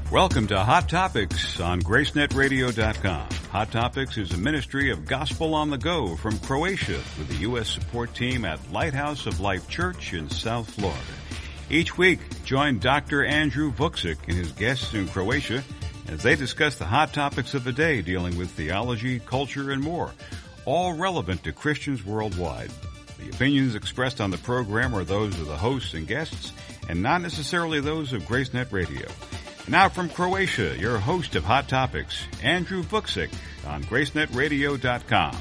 Welcome to Hot Topics on GraceNetRadio.com. Hot Topics is a ministry of Gospel on the Go from Croatia with the U.S. support team at Lighthouse of Life Church in South Florida. Each week, join Dr. Andrew Vucic and his guests in Croatia as they discuss the hot topics of the day dealing with theology, culture, and more, all relevant to Christians worldwide. The opinions expressed on the program are those of the hosts and guests and not necessarily those of GraceNet Radio. Now from Croatia, your host of Hot Topics, Andrew Vucic on GraceNetRadio.com.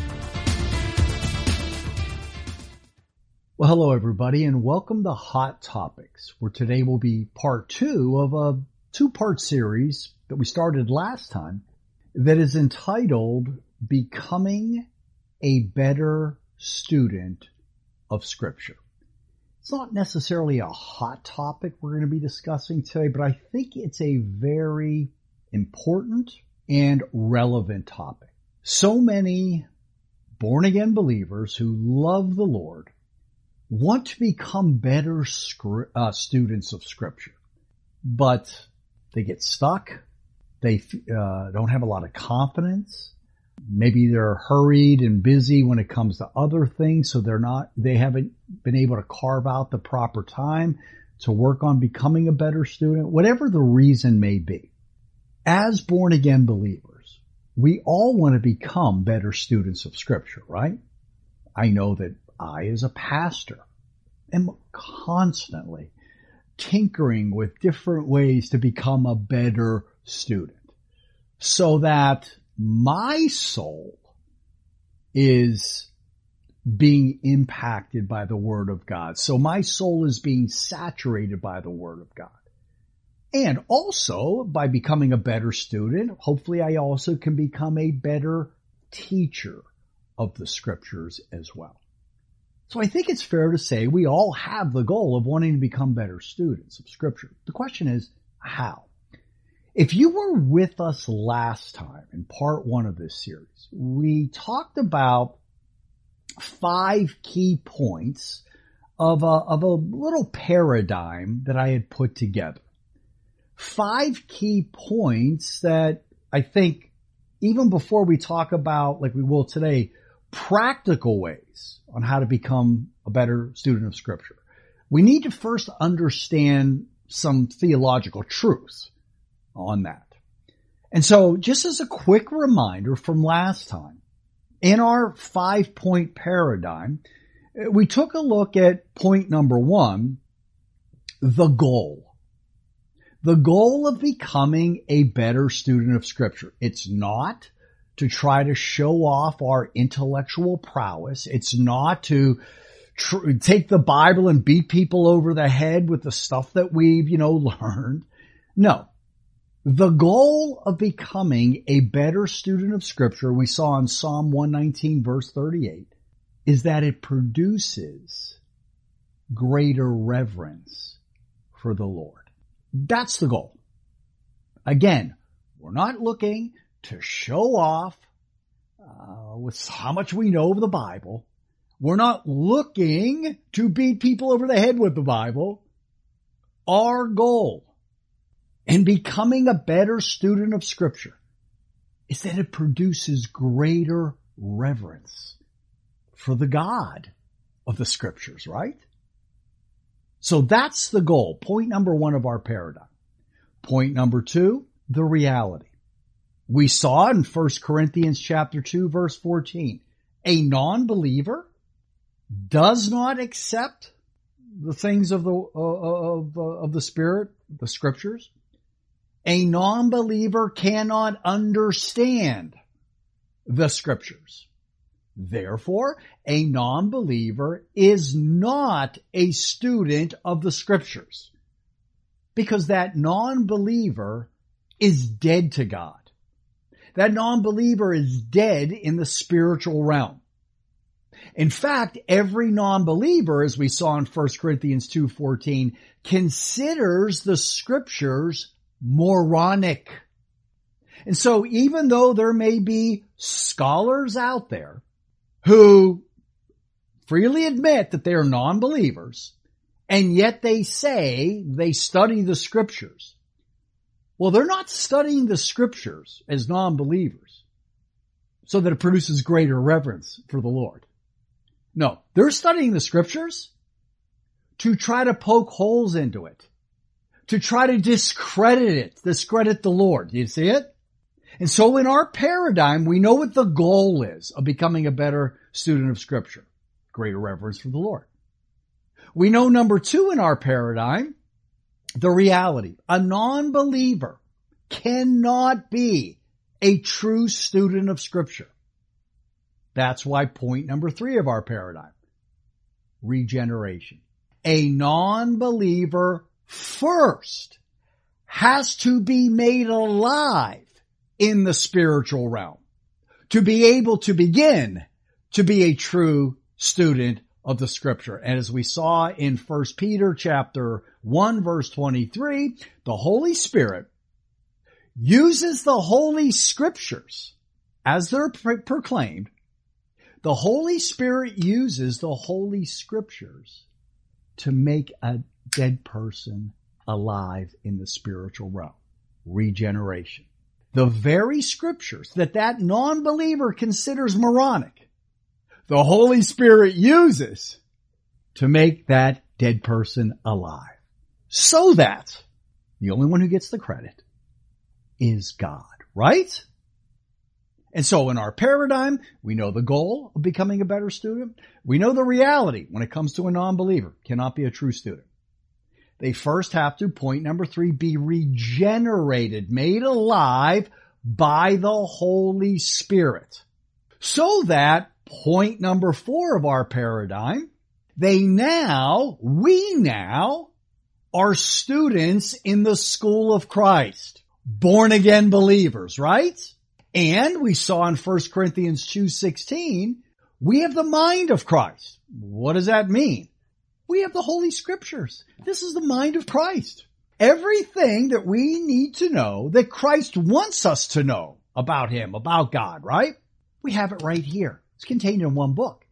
Well, hello everybody, and welcome to Hot Topics, where today will be part 2 of a two-part series that we started last time that is entitled Becoming a Better Student of Scripture. It's not necessarily a hot topic we're going to be discussing today, but I think it's a very important and relevant topic. So many born-again believers who love the Lord want to become better students of Scripture, but they get stuck. They don't have a lot of confidence. Maybe they're hurried and busy when it comes to other things, so they haven't been able to carve out the proper time to work on becoming a better student, whatever the reason may be. As born-again believers, we all want to become better students of Scripture, right? I know that I, as a pastor, am constantly tinkering with different ways to become a better student so that my soul is being impacted by the Word of God. So my soul is being saturated by the Word of God. And also, by becoming a better student, hopefully I also can become a better teacher of the Scriptures as well. So I think it's fair to say we all have the goal of wanting to become better students of Scripture. The question is, how? If you were with us last time in part 1 of this series, we talked about 5 key points of a little paradigm that I had put together. 5 key points that I think, even before we talk about, like we will today, practical ways on how to become a better student of Scripture, we need to first understand some theological truths on that. And so, just as a quick reminder from last time, in our 5-point paradigm, we took a look at point number 1, the goal. The goal of becoming a better student of Scripture. It's not to try to show off our intellectual prowess. It's not to take the Bible and beat people over the head with the stuff that we've, learned. No. The goal of becoming a better student of Scripture, we saw in Psalm 119 verse 38, is that it produces greater reverence for the Lord. That's the goal. Again, we're not looking to show off with how much we know of the Bible. We're not looking to beat people over the head with the Bible. Our goal in becoming a better student of Scripture is that it produces greater reverence for the God of the Scriptures, right? So that's the goal. Point number 1 of our paradigm. Point number 2, the reality. We saw in 1 Corinthians chapter 2, verse 14, a non-believer does not accept the things of the Spirit, the Scriptures. A non-believer cannot understand the Scriptures. Therefore, a non-believer is not a student of the Scriptures, because that non-believer is dead to God. That non-believer is dead in the spiritual realm. In fact, every non-believer, as we saw in 1 Corinthians 2:14, considers the Scriptures moronic. And so even though there may be scholars out there who freely admit that they are non-believers, and yet they say they study the Scriptures, Well, they're not studying the scriptures as non-believers so that it produces greater reverence for the Lord. No, they're studying the scriptures to try to poke holes into it, to try to discredit the Lord. Do you see it? And so in our paradigm, we know what the goal is of becoming a better student of scripture. Greater reverence for the Lord. We know number 2 in our paradigm, the reality. A non-believer cannot be a true student of scripture. That's why point number 3 of our paradigm, regeneration. A non-believer first has to be made alive in the spiritual realm to be able to begin to be a true student of the scripture. And as we saw in 1 Peter chapter 1 verse 23, the Holy Spirit uses the Holy Scriptures as they're proclaimed. The Holy Spirit uses the Holy Scriptures to make a dead person alive in the spiritual realm. Regeneration. The very scriptures that non-believer considers moronic, the Holy Spirit uses to make that dead person alive. So that the only one who gets the credit is God, right? And so in our paradigm, we know the goal of becoming a better student. We know the reality when it comes to a non-believer, cannot be a true student. They first have to, point number 3, be regenerated, made alive by the Holy Spirit. So that, point number 4 of our paradigm, we now are students in the school of Christ. Born again believers, right? And we saw in 1 Corinthians 2:16, we have the mind of Christ. What does that mean? We have the Holy Scriptures. This is the mind of Christ. Everything that we need to know, that Christ wants us to know about Him, about God, right? We have it right here. It's contained in one book.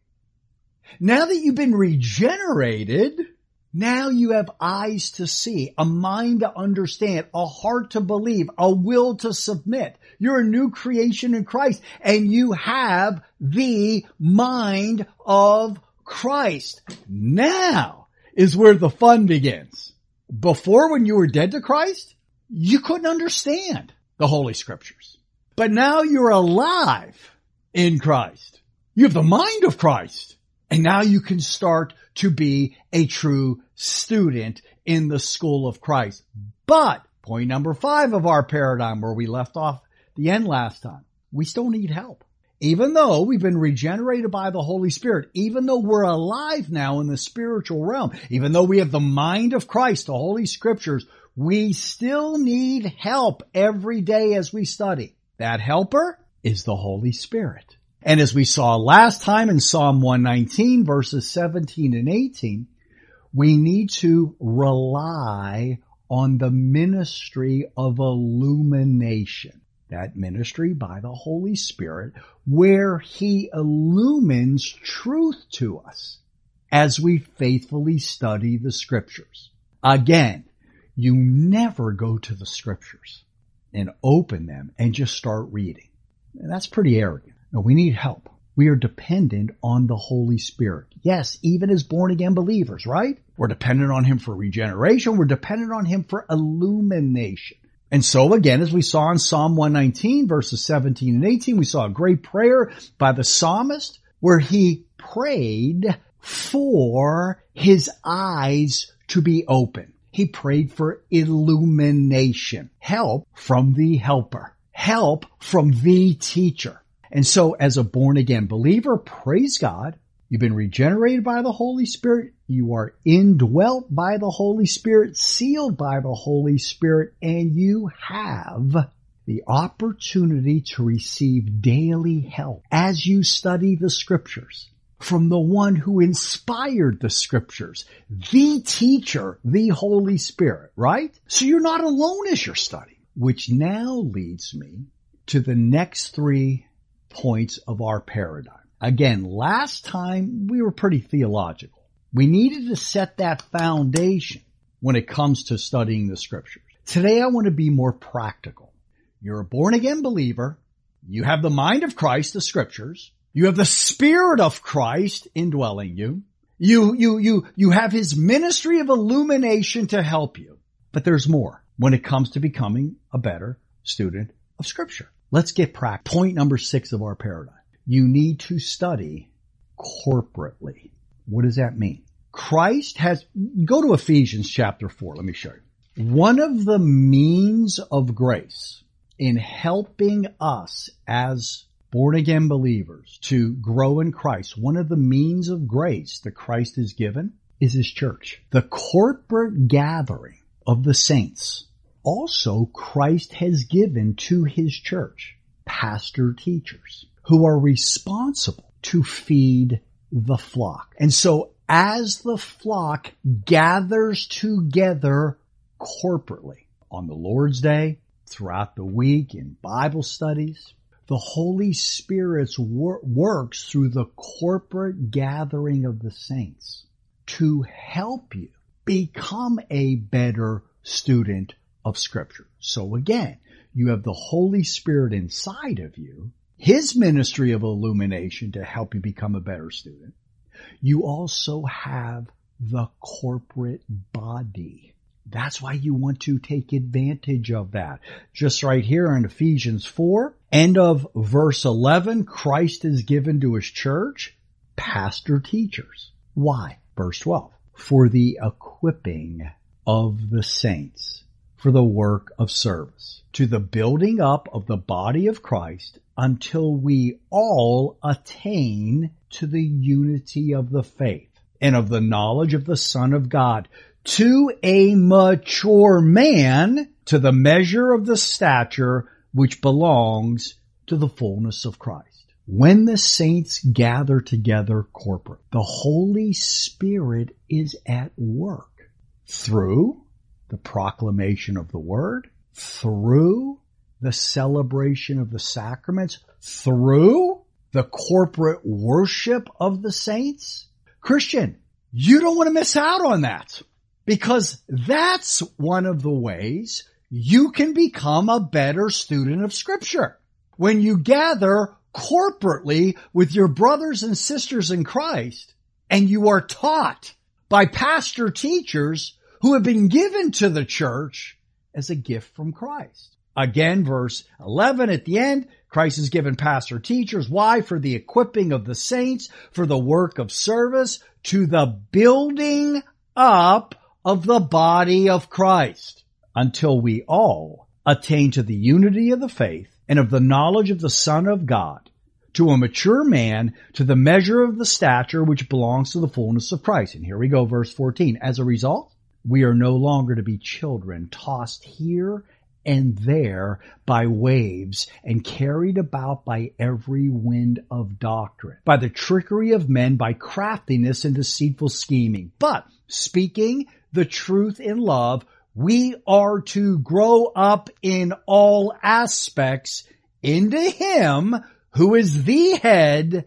Now that you've been regenerated, now you have eyes to see, a mind to understand, a heart to believe, a will to submit. You're a new creation in Christ, and you have the mind of Christ. Now is where the fun begins. Before, when you were dead to Christ, you couldn't understand the Holy Scriptures. But now you're alive in Christ. You have the mind of Christ. And now you can start to be a true student in the school of Christ. But, point number 5 of our paradigm, where we left off the end last time, we still need help. Even though we've been regenerated by the Holy Spirit, even though we're alive now in the spiritual realm, even though we have the mind of Christ, the Holy Scriptures, we still need help every day as we study. That helper is the Holy Spirit. And as we saw last time in Psalm 119, verses 17 and 18, we need to rely on the ministry of illumination. That ministry by the Holy Spirit, where He illumines truth to us as we faithfully study the Scriptures. Again, you never go to the Scriptures and open them and just start reading. And that's pretty arrogant. No, we need help. We are dependent on the Holy Spirit. Yes, even as born-again believers, right? We're dependent on Him for regeneration. We're dependent on Him for illumination. And so again, as we saw in Psalm 119, verses 17 and 18, we saw a great prayer by the psalmist where he prayed for his eyes to be open. He prayed for illumination, help from the helper, help from the teacher. And so as a born-again believer, praise God, you've been regenerated by the Holy Spirit. You are indwelt by the Holy Spirit, sealed by the Holy Spirit, and you have the opportunity to receive daily help as you study the Scriptures from the one who inspired the Scriptures, the teacher, the Holy Spirit, right? So you're not alone as you're studying, which now leads me to the next 3 points of our paradigm. Again, last time we were pretty theological. We needed to set that foundation when it comes to studying the Scriptures. Today I want to be more practical. You're a born-again believer. You have the mind of Christ, the Scriptures. You have the Spirit of Christ indwelling you. You have His ministry of illumination to help you. But there's more when it comes to becoming a better student of Scripture. Let's get practical. Point number 6 of our paradigm. You need to study corporately. What does that mean? Go to Ephesians chapter 4. Let me show you. One of the means of grace in helping us as born-again believers to grow in Christ, one of the means of grace that Christ has given is His church. The corporate gathering of the saints. Also, Christ has given to His church pastor teachers who are responsible to feed the flock. And so as the flock gathers together corporately on the Lord's Day, throughout the week in Bible studies, the Holy Spirit works through the corporate gathering of the saints to help you become a better student of Scripture. So again, you have the Holy Spirit inside of you, His ministry of illumination to help you become a better student. You also have the corporate body. That's why you want to take advantage of that. Just right here in Ephesians 4, end of verse 11, Christ is given to His church pastor teachers. Why? Verse 12, for the equipping of the saints for the work of service, to the building up of the body of Christ until we all attain to the unity of the faith and of the knowledge of the Son of God, to a mature man, to the measure of the stature which belongs to the fullness of Christ. When the saints gather together corporate, the Holy Spirit is at work through the proclamation of the Word, through the celebration of the sacraments, through the corporate worship of the saints. Christian, you don't want to miss out on that. Because that's one of the ways you can become a better student of Scripture. When you gather corporately with your brothers and sisters in Christ, and you are taught by pastor teachers who have been given to the church as a gift from Christ. Again, verse 11 at the end, Christ has given pastor teachers. Why? For the equipping of the saints, for the work of service, to the building up of the body of Christ, until we all attain to the unity of the faith and of the knowledge of the Son of God, to a mature man, to the measure of the stature which belongs to the fullness of Christ. And here we go, verse 14. As a result, we are no longer to be children, tossed here and there by waves and carried about by every wind of doctrine, by the trickery of men, by craftiness and deceitful scheming. But speaking the truth in love, we are to grow up in all aspects into Him who is the head,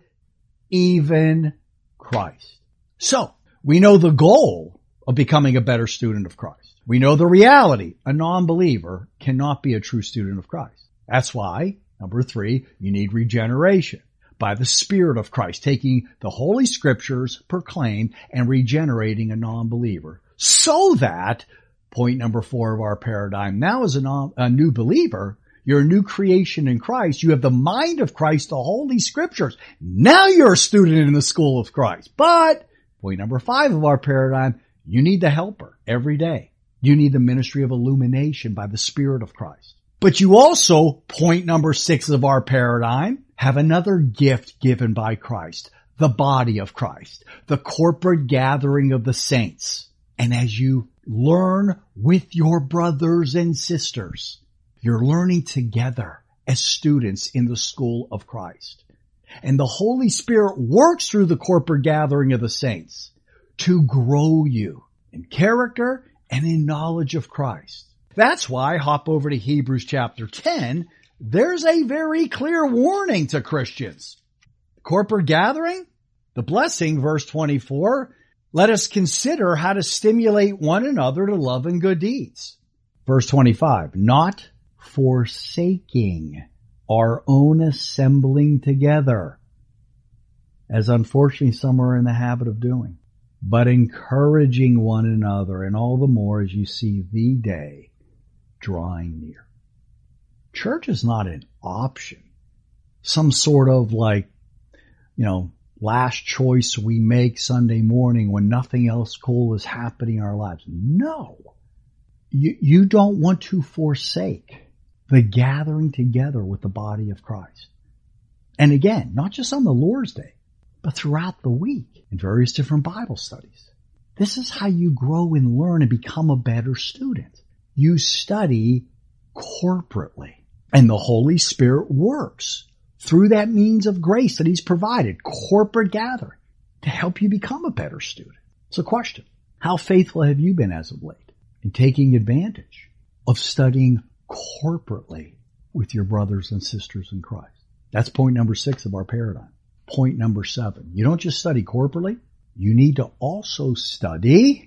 even Christ. So, we know the goal of becoming a better student of Christ. We know the reality. A non-believer cannot be a true student of Christ. That's why, number 3, you need regeneration by the Spirit of Christ, taking the Holy Scriptures proclaimed and regenerating a non-believer. So that, point number 4 of our paradigm, now as a new believer, you're a new creation in Christ. You have the mind of Christ, the Holy Scriptures. Now you're a student in the school of Christ. But, point number 5 of our paradigm, you need the helper every day. You need the ministry of illumination by the Spirit of Christ. But you also, point number 6 of our paradigm, have another gift given by Christ, the body of Christ, the corporate gathering of the saints. And as you learn with your brothers and sisters, you're learning together as students in the school of Christ. And the Holy Spirit works through the corporate gathering of the saints to grow you in character and in knowledge of Christ. That's why, hop over to Hebrews chapter 10, there's a very clear warning to Christians. Corporate gathering, the blessing, verse 24, let us consider how to stimulate one another to love and good deeds. Verse 25, not forsaking our own assembling together, as unfortunately some are in the habit of doing, but encouraging one another, and all the more as you see the day drawing near. Church is not an option, some sort of last choice we make Sunday morning when nothing else cool is happening in our lives. No. You don't want to forsake the gathering together with the body of Christ. And again, not just on the Lord's Day, but throughout the week in various different Bible studies. This is how you grow and learn and become a better student. You study corporately, and the Holy Spirit works through that means of grace that He's provided, corporate gathering, to help you become a better student. So question, how faithful have you been as of late in taking advantage of studying corporately with your brothers and sisters in Christ? That's point number 6 of our paradigm. Point number 7, you don't just study corporately, you need to also study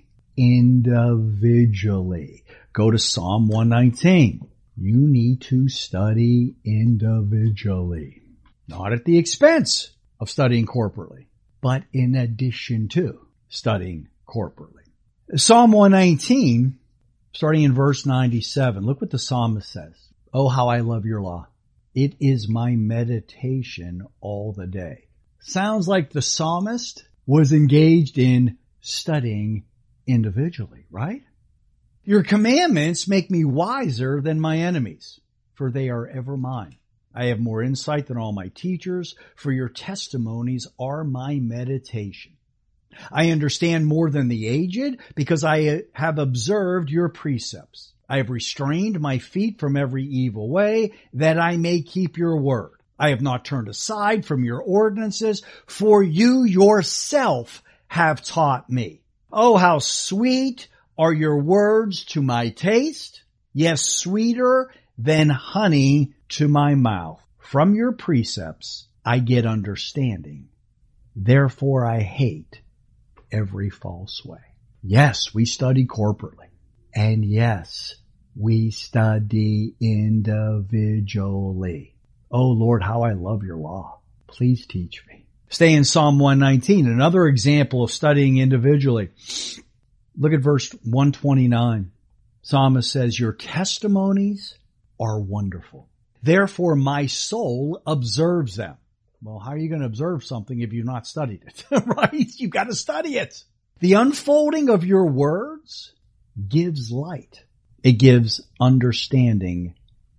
individually. Go to Psalm 119. You need to study individually. Not at the expense of studying corporately, but in addition to studying corporately. Psalm 119, starting in verse 97, look what the psalmist says. Oh, how I love your law. It is my meditation all the day. Sounds like the psalmist was engaged in studying individually, right? Your commandments make me wiser than my enemies, for they are ever mine. I have more insight than all my teachers, for your testimonies are my meditation. I understand more than the aged, because I have observed your precepts. I have restrained my feet from every evil way, that I may keep your word. I have not turned aside from your ordinances, for you yourself have taught me. Oh, how sweet are your words to my taste, yes, sweeter than honey to my mouth. From your precepts I get understanding. Therefore I hate every false way. Yes, we study corporately. And yes, we study individually. Oh Lord, how I love your law. Please teach me. Stay in Psalm 119, another example of studying individually. Look at verse 129. Psalmist says, your testimonies are wonderful. Therefore my soul observes them. Well, how are you going to observe something if you've not studied it? Right? You've got to study it. The unfolding of your words gives light. It gives understanding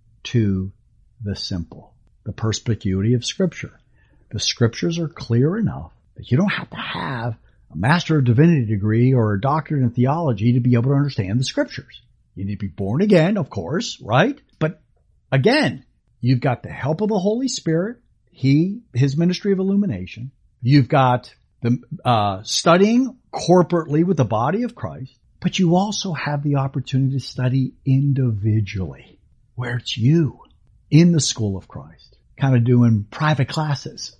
to the simple. The perspicuity of Scripture. The Scriptures are clear enough that you don't have to have a Master of Divinity degree or a doctorate in theology to be able to understand the Scriptures. You need to be born again, of course, right? But again, you've got the help of the Holy Spirit, His ministry of illumination. You've got the studying corporately with the body of Christ, but you also have the opportunity to study individually, where it's you in the school of Christ, kind of doing private classes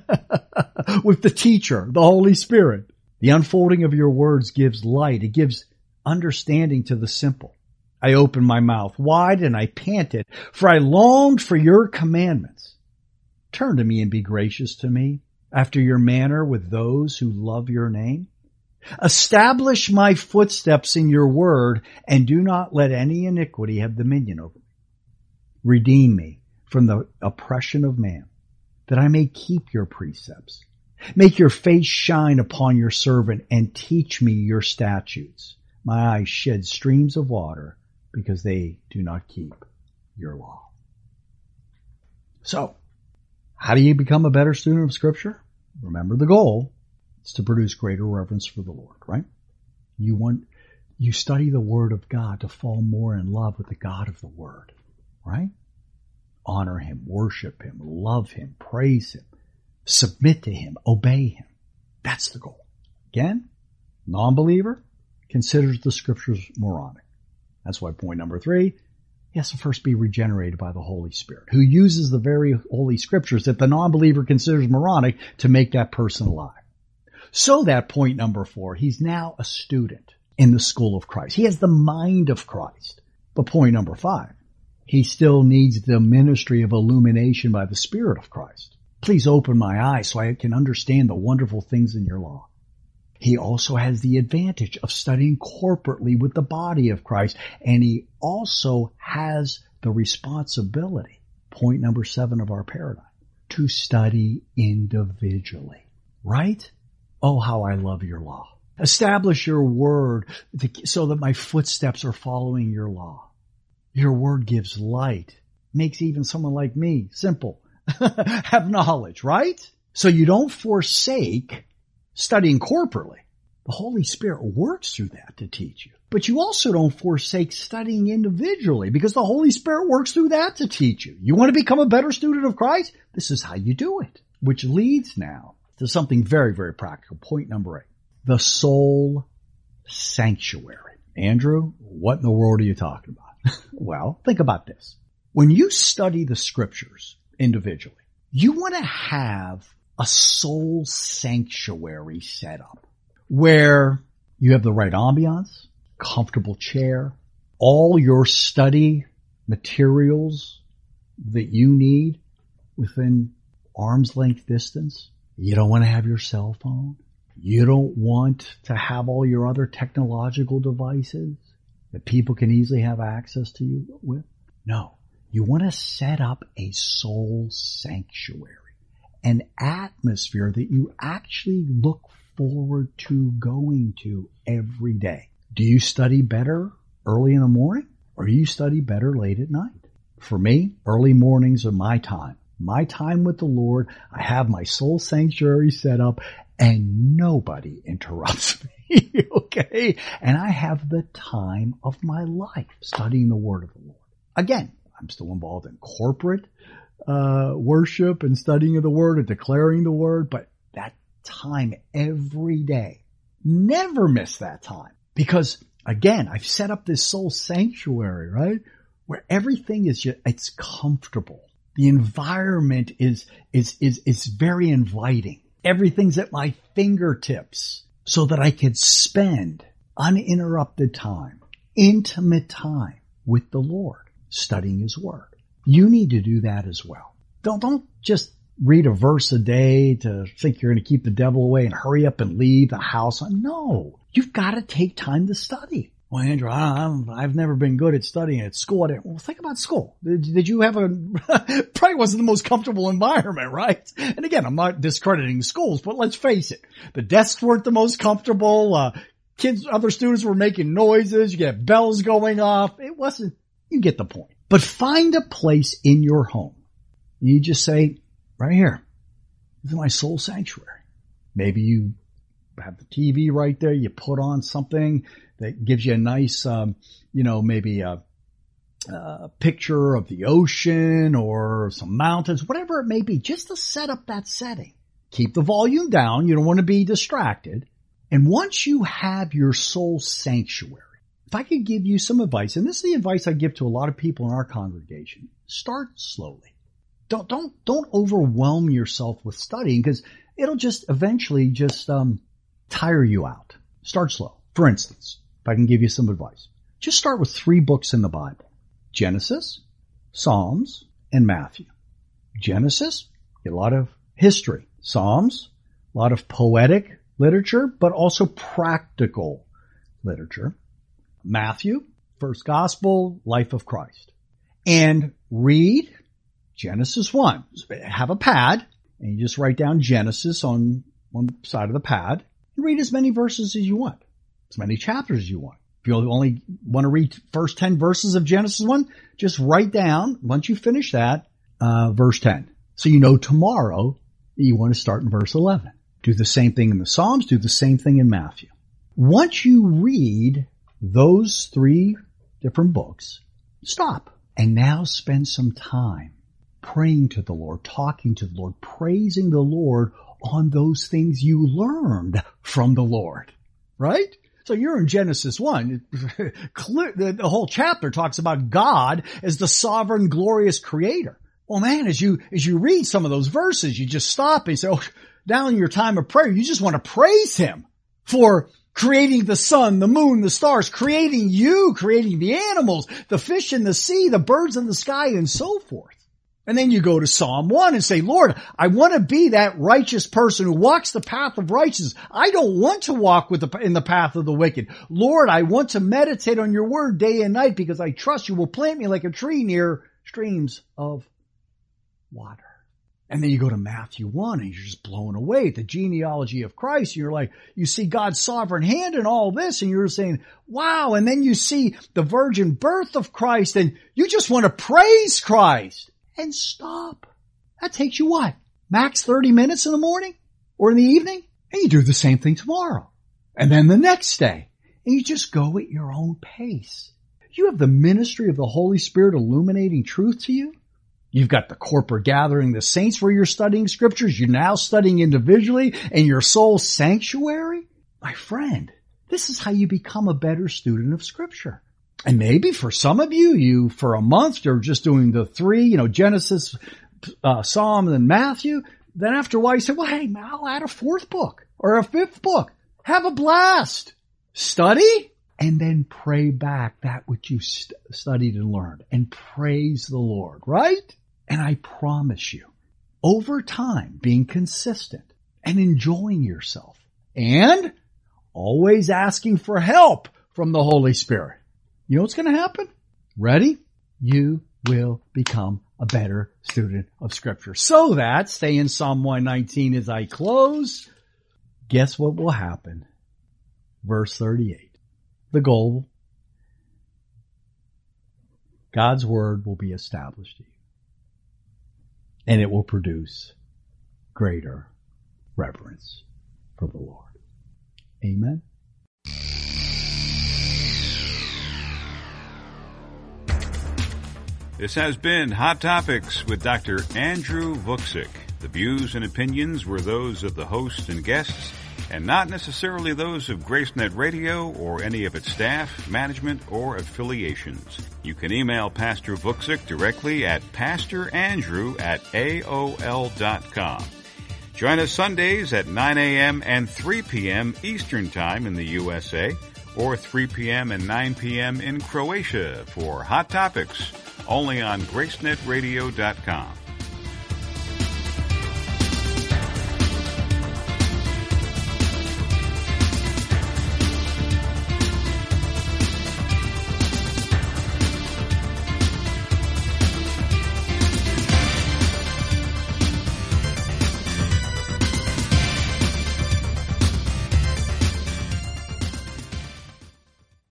with the teacher, the Holy Spirit. The unfolding of your words gives light. It gives understanding to the simple. I opened my mouth wide and I panted, for I longed for your commandments. Turn to me and be gracious to me, after your manner with those who love your name. Establish my footsteps in your word, and do not let any iniquity have dominion over me. Redeem me from the oppression of man, that I may keep your precepts. Make your face shine upon your servant, and teach me your statutes. My eyes shed streams of water, because they do not keep your law. So, how do you become a better student of Scripture? Remember the goal. It's to produce greater reverence for the Lord, right? You study the Word of God to fall more in love with the God of the Word, right? Honor Him, worship Him, love Him, praise Him, submit to Him, obey Him. That's the goal. Again, non-believer considers the Scriptures moronic. That's why point number 3, he has to first be regenerated by the Holy Spirit, who uses the very Holy Scriptures that the non-believer considers moronic to make that person alive. So that point number 4, he's now a student in the school of Christ. He has the mind of Christ. But point number 5, he still needs the ministry of illumination by the Spirit of Christ. Please open my eyes so I can understand the wonderful things in your law. He also has the advantage of studying corporately with the body of Christ, and he also has the responsibility, point number 7 of our paradigm, to study individually. Right? Oh, how I love your law. Establish your word so that my footsteps are following your law. Your word gives light, makes even someone like me simple, have knowledge, right? So you don't forsake studying corporately. The Holy Spirit works through that to teach you. But you also don't forsake studying individually because the Holy Spirit works through that to teach you. You want to become a better student of Christ? This is how you do it. Which leads now to something very, very practical. Point number 8. The soul sanctuary. Andrew, what in the world are you talking about? Well, think about this. When you study the scriptures individually, you want to have a soul sanctuary set up where you have the right ambiance, comfortable chair, all your study materials that you need within arm's length distance. You don't want to have your cell phone. You don't want to have all your other technological devices that people can easily have access to you with. No, you want to set up a soul sanctuary, an atmosphere that you actually look forward to going to every day. Do you study better early in the morning or do you study better late at night? For me, early mornings are my time. My time with the Lord. I have my soul sanctuary set up and nobody interrupts me, okay? And I have the time of my life studying the Word of the Lord. Again, I'm still involved in corporate worship and studying of the Word and declaring the Word, but that time every day, never miss that time. Because again, I've set up this soul sanctuary, right? Where everything is just, it's comfortable. The environment is very inviting. Everything's at my fingertips so that I could spend uninterrupted time, intimate time with the Lord, studying His Word. You need to do that as well. Don't just read a verse a day to think you're going to keep the devil away and hurry up and leave the house. No, you've got to take time to study. Well, Andrew, I've never been good at studying at school. Well, think about school. Did you have probably wasn't the most comfortable environment, right? And again, I'm not discrediting schools, but let's face it. The desks weren't the most comfortable. Other students were making noises. You get bells going off. It wasn't, you get the point. But find a place in your home. You just say, right here, this is my soul sanctuary. Maybe you have the TV right there. You put on something that gives you a nice, maybe a picture of the ocean or some mountains, whatever it may be, just to set up that setting. Keep the volume down. You don't want to be distracted. And once you have your soul sanctuary, if I could give you some advice, and this is the advice I give to a lot of people in our congregation, start slowly. Don't overwhelm yourself with studying because it'll just eventually just tire you out. Start slow. For instance, if I can give you some advice, just start with 3 books in the Bible: Genesis, Psalms, and Matthew. Genesis, get a lot of history. Psalms, a lot of poetic literature, but also practical literature. Matthew, first gospel, life of Christ. And read Genesis 1. Have a pad, and you just write down Genesis on one side of the pad. And read as many verses as you want, as many chapters as you want. If you only want to read first 10 verses of Genesis 1, just write down, once you finish that, verse 10. So you know tomorrow you want to start in verse 11. Do the same thing in the Psalms, do the same thing in Matthew. Once you read those 3 different books, stop. And now spend some time praying to the Lord, talking to the Lord, praising the Lord on those things you learned from the Lord, right? So you're in Genesis 1. The whole chapter talks about God as the sovereign, glorious creator. Well, man, as you read some of those verses, you just stop and say, oh, now in your time of prayer, you just want to praise Him for creating the sun, the moon, the stars, creating you, creating the animals, the fish in the sea, the birds in the sky, and so forth. And then you go to Psalm 1 and say, Lord, I want to be that righteous person who walks the path of righteousness. I don't want to walk in the path of the wicked. Lord, I want to meditate on your word day and night because I trust you will plant me like a tree near streams of water. And then you go to Matthew 1 and you're just blown away at the genealogy of Christ. You're like, you see God's sovereign hand in all this and you're saying, wow. And then you see the virgin birth of Christ and you just want to praise Christ. And stop. That takes you what? Max 30 minutes in the morning or in the evening? And you do the same thing tomorrow. And then the next day. And you just go at your own pace. You have the ministry of the Holy Spirit illuminating truth to you. You've got the corporate gathering, the saints where you're studying scriptures. You're now studying individually in your soul sanctuary. My friend, this is how you become a better student of scripture. And maybe for some of you for a month, you're just doing the three, Genesis, Psalm, and Matthew. Then after a while, you say, well, hey, I'll add a fourth book or a fifth book. Have a blast. Study and then pray back that which you studied and learned and praise the Lord, right? And I promise you, over time, being consistent and enjoying yourself and always asking for help from the Holy Spirit. You know what's going to happen? Ready? You will become a better student of Scripture. So that, stay in Psalm 119 as I close. Guess what will happen? Verse 38. The goal. God's Word will be established to you. And it will produce greater reverence for the Lord. Amen. This has been Hot Topics with Dr. Andrew Vucic. The views and opinions were those of the host and guests, and not necessarily those of GraceNet Radio or any of its staff, management, or affiliations. You can email Pastor Vucic directly at pastorandrew@aol.com. Join us Sundays at 9 a.m. and 3 p.m. Eastern Time in the USA, or 3 p.m. and 9 p.m. in Croatia for Hot Topics, only on GraceNetRadio.com.